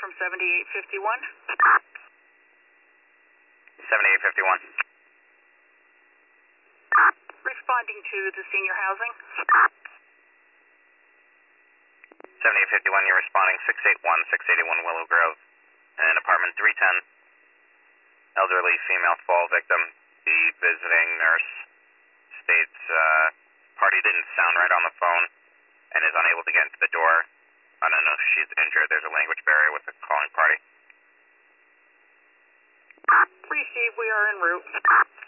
from 7851. 7851. Responding to the senior housing. 7851, you're responding 681 Willow Grove in apartment 310. Elderly female fall victim. The visiting nurse states party didn't sound right on the phone and is unable to get into the door. I don't know if she's injured. There's a language barrier with the calling party. Receive, we are en route.